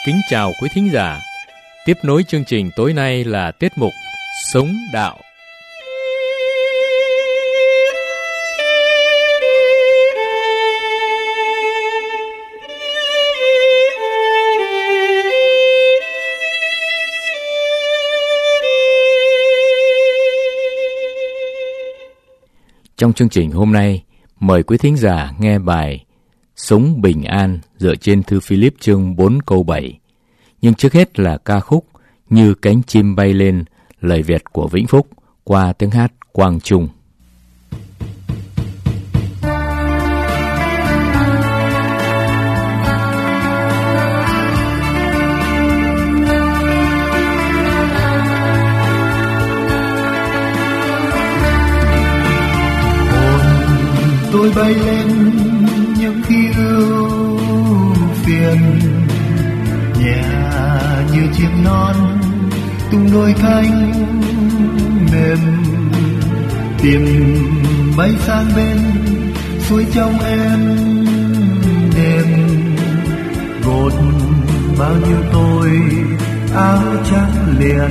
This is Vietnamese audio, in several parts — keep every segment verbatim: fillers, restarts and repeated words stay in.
kính chào quý thính giả. Tiếp nối chương trình tối nay là tiết mục Sống Đạo. Trong chương trình hôm nay, mời quý thính giả nghe bài Sống Bình An dựa trên thư Philip chương bốn câu bảy. Nhưng trước hết là ca khúc Như Cánh Chim Bay Lên, lời Việt của Vĩnh Phúc qua tiếng hát Quang Trung. Tôi bay lên những khi ưu phiền, nhẹ như chim non tung đôi cánh mềm, tìm bay sang bên suối trong em đêm, gột bao nhiêu tôi áo trắng liền,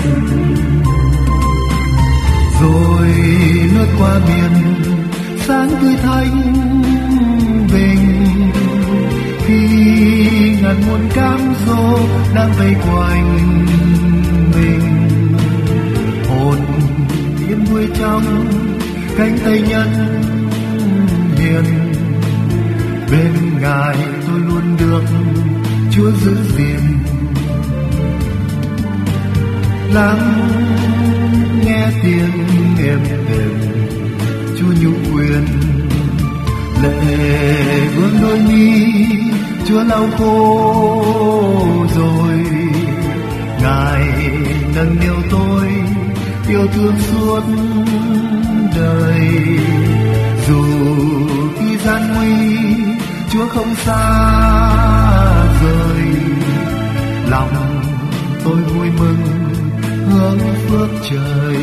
rồi lướt qua biển sáng tươi thanh bình, khi ngàn muôn cám dỗ đang vây quanh mình, hồn yên vui trong cánh tay nhân hiền, bên Ngài tôi luôn được Chúa giữ gìn. Lắng nghe tiếng êm đềm Chúa nhu quyền, lệ vương đôi mi Chúa lau khô rồi, Ngài nâng niu tôi yêu thương suốt đời. Dù khi gian nguy Chúa không xa rời, lòng tôi vui mừng hướng phước trời.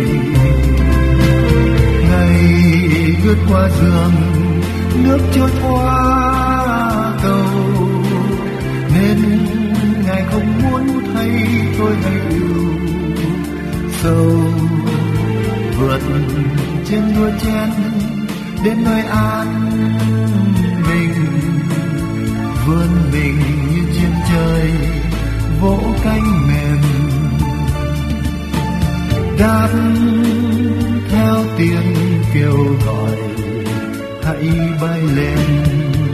Ngày lướt qua giường nước trôi qua cầu, nên Ngài không muốn thấy tôi hay ưu sầu, vượt trên đua chen đến nơi an bình, vươn mình như chim trời vỗ cánh mềm, đáp theo tiếng kêu gọi hãy bay lên.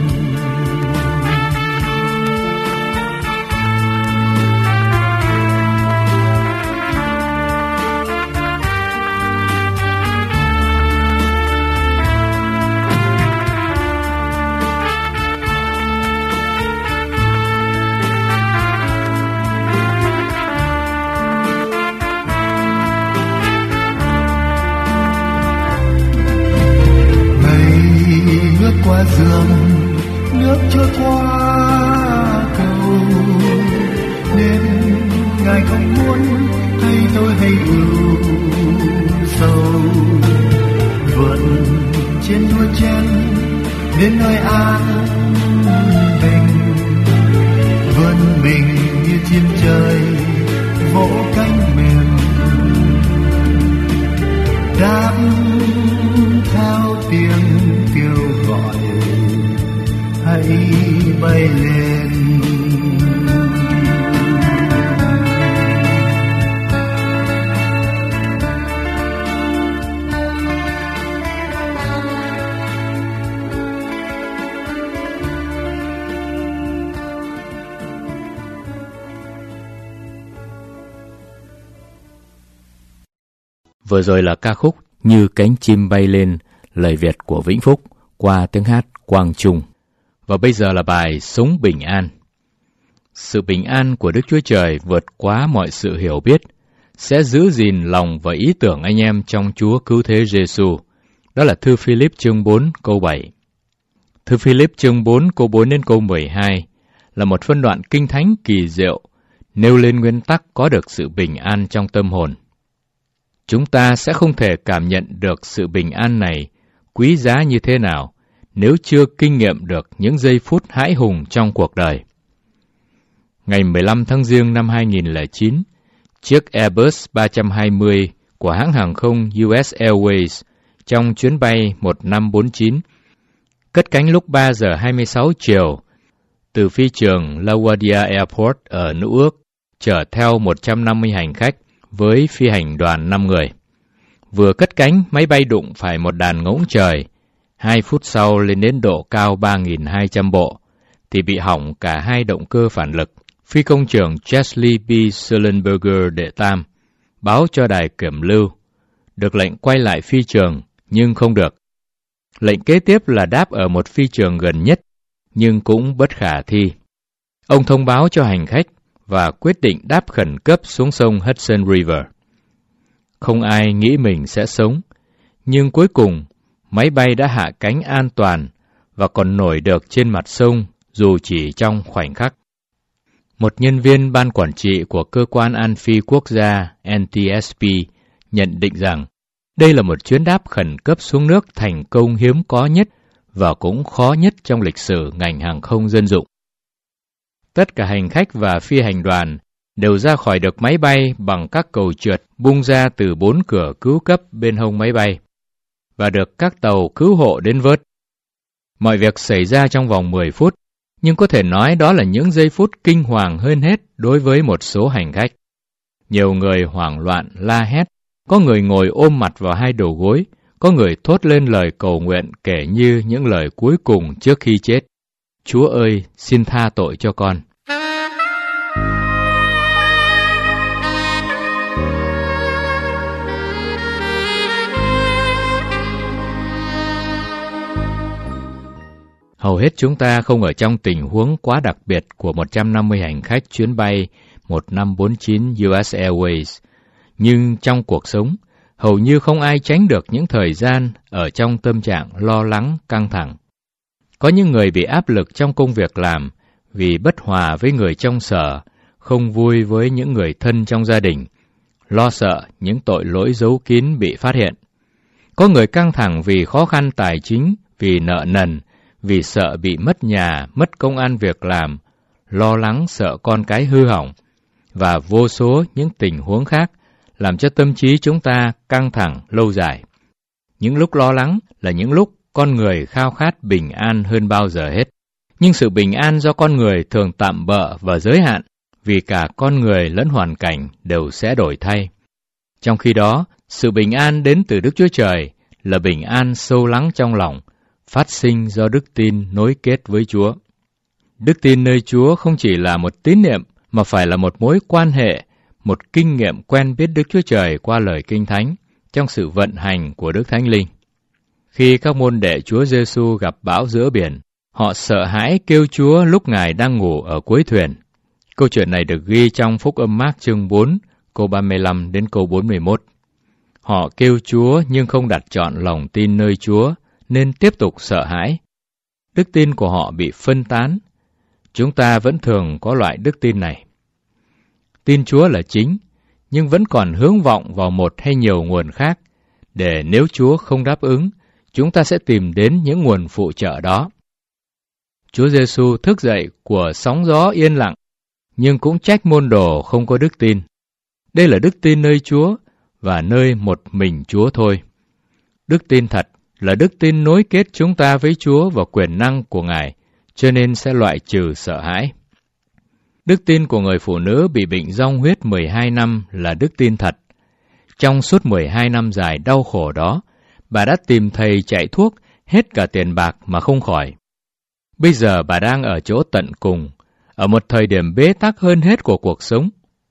Qua giường nước trôi qua cầu, nên Ngài không muốn thấy tôi hay ưu sầu, vượt trên đua chen đến nơi an bình, vươn mình như chim trời vỗ cánh mềm, đáp theo tiếng kêu gọi hãy bay lên. Vừa rồi là ca khúc Như Cánh Chim Bay Lên, lời Việt của Vĩnh Phúc qua tiếng hát Quang Trung. Và bây giờ là bài Sống Bình An. Sự bình an của Đức Chúa Trời vượt quá mọi sự hiểu biết, sẽ giữ gìn lòng và ý tưởng anh em trong Chúa Cứu Thế Giêsu. Đó là thư Philip chương bốn câu bảy. Thư Philip chương bốn câu bốn đến câu mười hai là một phân đoạn kinh thánh kỳ diệu, nêu lên nguyên tắc có được sự bình an trong tâm hồn. Chúng ta sẽ không thể cảm nhận được sự bình an này quý giá như thế nào nếu chưa kinh nghiệm được những giây phút hãi hùng trong cuộc đời. Ngày mười lăm tháng Giêng năm hai nghìn lẻ chín, chiếc Airbus ba trăm hai mươi của hãng hàng không u ét Airways trong chuyến bay một năm bốn chín cất cánh lúc ba giờ hai mươi sáu chiều từ phi trường LaGuardia Airport ở Newark, chở theo một trăm năm mươi hành khách với phi hành đoàn năm người. Vừa cất cánh, máy bay đụng phải một đàn ngỗng trời. Hai phút sau lên đến độ cao ba nghìn hai trăm bộ, thì bị hỏng cả hai động cơ phản lực. Phi công trưởng Chesley B. Sullenberger đệ tam báo cho đài kiểm lưu, được lệnh quay lại phi trường, nhưng không được. Lệnh kế tiếp là đáp ở một phi trường gần nhất, nhưng cũng bất khả thi. Ông thông báo cho hành khách và quyết định đáp khẩn cấp xuống sông Hudson River. Không ai nghĩ mình sẽ sống, nhưng cuối cùng máy bay đã hạ cánh an toàn và còn nổi được trên mặt sông dù chỉ trong khoảnh khắc. Một nhân viên ban quản trị của cơ quan an phi quốc gia N T S B nhận định rằng đây là một chuyến đáp khẩn cấp xuống nước thành công hiếm có nhất và cũng khó nhất trong lịch sử ngành hàng không dân dụng. Tất cả hành khách và phi hành đoàn đều ra khỏi được máy bay bằng các cầu trượt bung ra từ bốn cửa cứu cấp bên hông máy bay và được các tàu cứu hộ đến vớt. Mọi việc xảy ra trong vòng mười phút, nhưng có thể nói đó là những giây phút kinh hoàng hơn hết đối với một số hành khách. Nhiều người hoảng loạn la hét, có người ngồi ôm mặt vào hai đầu gối, có người thốt lên lời cầu nguyện kể như những lời cuối cùng trước khi chết. Chúa ơi, xin tha tội cho con. Hầu hết chúng ta không ở trong tình huống quá đặc biệt của một trăm năm mươi hành khách chuyến bay một năm bốn chín u ét Airways, nhưng trong cuộc sống, hầu như không ai tránh được những thời gian ở trong tâm trạng lo lắng, căng thẳng. Có những người bị áp lực trong công việc làm vì bất hòa với người trong sở, không vui với những người thân trong gia đình, lo sợ những tội lỗi giấu kín bị phát hiện. Có người căng thẳng vì khó khăn tài chính, vì nợ nần, vì sợ bị mất nhà, mất công ăn việc làm, lo lắng sợ con cái hư hỏng, và vô số những tình huống khác làm cho tâm trí chúng ta căng thẳng lâu dài. Những lúc lo lắng là những lúc con người khao khát bình an hơn bao giờ hết. Nhưng sự bình an do con người thường tạm bợ và giới hạn, vì cả con người lẫn hoàn cảnh đều sẽ đổi thay. Trong khi đó, sự bình an đến từ Đức Chúa Trời là bình an sâu lắng trong lòng, phát sinh do đức tin nối kết với Chúa. Đức tin nơi Chúa không chỉ là một tín niệm, mà phải là một mối quan hệ, một kinh nghiệm quen biết Đức Chúa Trời qua lời Kinh Thánh, trong sự vận hành của Đức Thánh Linh. Khi các môn đệ Chúa Giêsu gặp bão giữa biển, họ sợ hãi kêu Chúa lúc Ngài đang ngủ ở cuối thuyền. Câu chuyện này được ghi trong Phúc Âm Mác chương bốn, câu ba mươi lăm đến câu bốn mươi mốt. Họ kêu Chúa nhưng không đặt trọn lòng tin nơi Chúa, nên tiếp tục sợ hãi. Đức tin của họ bị phân tán. Chúng ta vẫn thường có loại đức tin này. Tin Chúa là chính, nhưng vẫn còn hướng vọng vào một hay nhiều nguồn khác, để nếu Chúa không đáp ứng, chúng ta sẽ tìm đến những nguồn phụ trợ đó. Chúa Giêsu thức dậy của sóng gió yên lặng, nhưng cũng trách môn đồ không có đức tin. Đây là đức tin nơi Chúa và nơi một mình Chúa thôi. Đức tin thật là đức tin nối kết chúng ta với Chúa và quyền năng của Ngài, cho nên sẽ loại trừ sợ hãi. Đức tin của người phụ nữ bị bệnh dong huyết mười hai năm là đức tin thật. Trong suốt mười hai năm dài đau khổ đó, bà đã tìm thầy chạy thuốc hết cả tiền bạc mà không khỏi. Bây giờ bà đang ở chỗ tận cùng, ở một thời điểm bế tắc hơn hết của cuộc sống.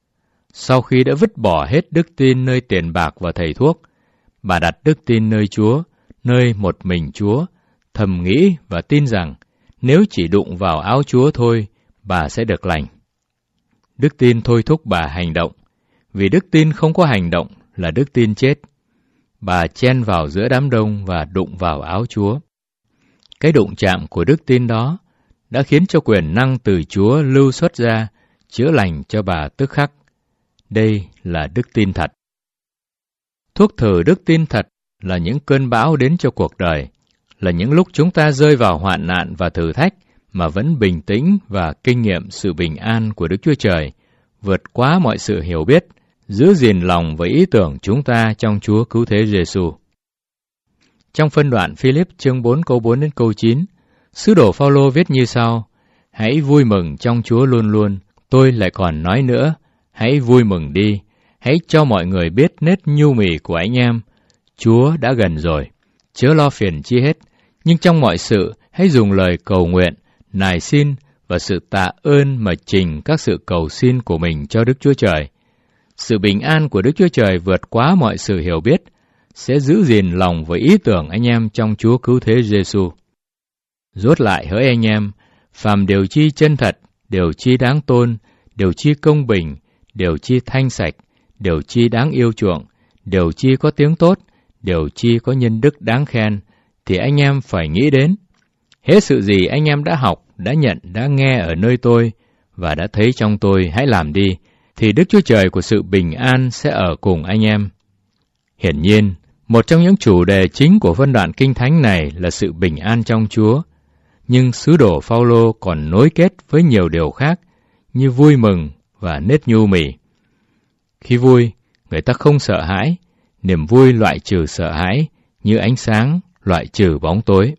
Sau khi đã vứt bỏ hết đức tin nơi tiền bạc và thầy thuốc, bà đặt đức tin nơi Chúa, nơi một mình Chúa, thầm nghĩ và tin rằng nếu chỉ đụng vào áo Chúa thôi, bà sẽ được lành. Đức tin thôi thúc bà hành động, vì đức tin không có hành động là đức tin chết. Bà chen vào giữa đám đông và đụng vào áo Chúa. Cái đụng chạm của đức tin đó đã khiến cho quyền năng từ Chúa lưu xuất ra, chữa lành cho bà tức khắc. Đây là đức tin thật. Thuốc thử đức tin thật là những cơn bão đến cho cuộc đời, là những lúc chúng ta rơi vào hoạn nạn và thử thách mà vẫn bình tĩnh và kinh nghiệm sự bình an của Đức Chúa Trời, vượt quá mọi sự hiểu biết, giữ gìn lòng và ý tưởng chúng ta trong Chúa Cứu Thế Giêsu. Trong phân đoạn Philip chương bốn câu bốn đến câu chín, sứ đồ Phaolô viết như sau: Hãy vui mừng trong Chúa luôn luôn, tôi lại còn nói nữa, hãy vui mừng đi, hãy cho mọi người biết nết nhu mì của anh em, Chúa đã gần rồi, chớ lo phiền chi hết, nhưng trong mọi sự hãy dùng lời cầu nguyện, nài xin và sự tạ ơn mà trình các sự cầu xin của mình cho Đức Chúa Trời. Sự bình an của Đức Chúa Trời vượt quá mọi sự hiểu biết, sẽ giữ gìn lòng và ý tưởng anh em trong Chúa Cứu Thế Giêsu. Rốt lại hỡi anh em, phàm điều chi chân thật, điều chi đáng tôn, điều chi công bình, điều chi thanh sạch, điều chi đáng yêu chuộng, điều chi có tiếng tốt, điều chi có nhân đức đáng khen, thì anh em phải nghĩ đến. Hết sự gì anh em đã học, đã nhận, đã nghe ở nơi tôi và đã thấy trong tôi, hãy làm đi, thì Đức Chúa Trời của sự bình an sẽ ở cùng anh em. Hiển nhiên, một trong những chủ đề chính của phân đoạn Kinh Thánh này là sự bình an trong Chúa, nhưng sứ đồ Phaolô còn nối kết với nhiều điều khác như vui mừng và nết nhu mì. Khi vui, người ta không sợ hãi, niềm vui loại trừ sợ hãi, như ánh sáng loại trừ bóng tối.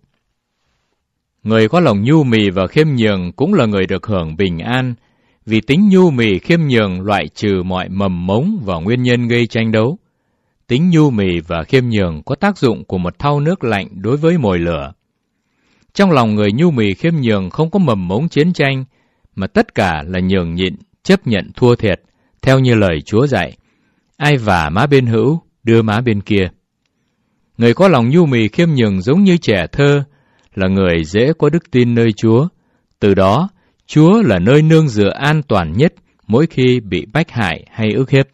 Người có lòng nhu mì và khiêm nhường cũng là người được hưởng bình an, vì tính nhu mì khiêm nhường loại trừ mọi mầm mống và nguyên nhân gây tranh đấu. Tính nhu mì và khiêm nhường có tác dụng của một thau nước lạnh đối với mồi lửa. Trong lòng người nhu mì khiêm nhường không có mầm mống chiến tranh, mà tất cả là nhường nhịn, chấp nhận thua thiệt, theo như lời Chúa dạy. Ai vả má bên hữu, đưa má bên kia. Người có lòng nhu mì khiêm nhường giống như trẻ thơ, là người dễ có đức tin nơi Chúa. Từ đó, Chúa là nơi nương dựa an toàn nhất mỗi khi bị bách hại hay ức hiếp.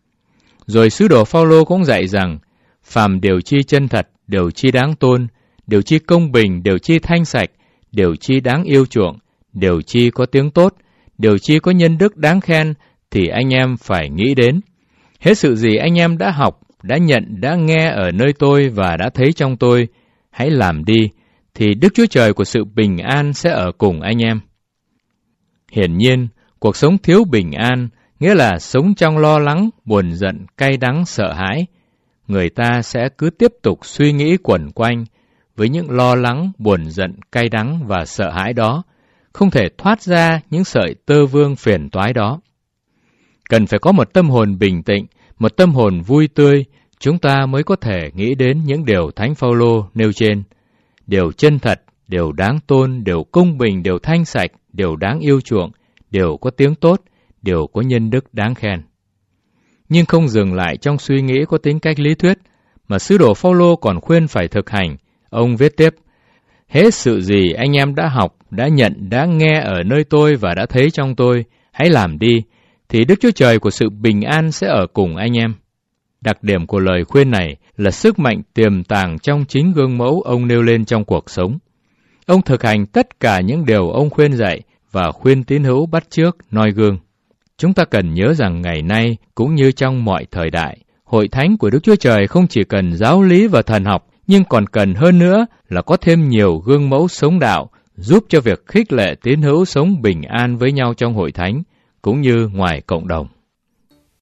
Rồi sứ đồ Phaolô cũng dạy rằng, phàm điều chi chân thật, điều chi đáng tôn, điều chi công bình, điều chi thanh sạch, điều chi đáng yêu chuộng, điều chi có tiếng tốt, điều chi có nhân đức đáng khen, thì anh em phải nghĩ đến. Hết sự gì anh em đã học, đã nhận, đã nghe ở nơi tôi và đã thấy trong tôi, hãy làm đi, thì Đức Chúa Trời của sự bình an sẽ ở cùng anh em. Hiển nhiên, cuộc sống thiếu bình an, nghĩa là sống trong lo lắng, buồn giận, cay đắng, sợ hãi. Người ta sẽ cứ tiếp tục suy nghĩ quẩn quanh với những lo lắng, buồn giận, cay đắng và sợ hãi đó, không thể thoát ra những sợi tơ vương phiền toái đó. Cần phải có một tâm hồn bình tĩnh, một tâm hồn vui tươi, chúng ta mới có thể nghĩ đến những điều Thánh Phaolô nêu trên. Điều chân thật, điều đáng tôn, điều công bình, điều thanh sạch, điều đáng yêu chuộng, điều có tiếng tốt, điều có nhân đức đáng khen. Nhưng không dừng lại trong suy nghĩ có tính cách lý thuyết, mà sứ đồ Phaolô còn khuyên phải thực hành. Ông viết tiếp: Hết sự gì anh em đã học, đã nhận, đã nghe ở nơi tôi và đã thấy trong tôi, hãy làm đi, thì Đức Chúa Trời của sự bình an sẽ ở cùng anh em. Đặc điểm của lời khuyên này là sức mạnh tiềm tàng trong chính gương mẫu ông nêu lên trong cuộc sống. Ông thực hành tất cả những điều ông khuyên dạy và khuyên tín hữu bắt chước noi gương. Chúng ta cần nhớ rằng ngày nay, cũng như trong mọi thời đại, hội thánh của Đức Chúa Trời không chỉ cần giáo lý và thần học, nhưng còn cần hơn nữa là có thêm nhiều gương mẫu sống đạo, giúp cho việc khích lệ tín hữu sống bình an với nhau trong hội thánh, cũng như ngoài cộng đồng.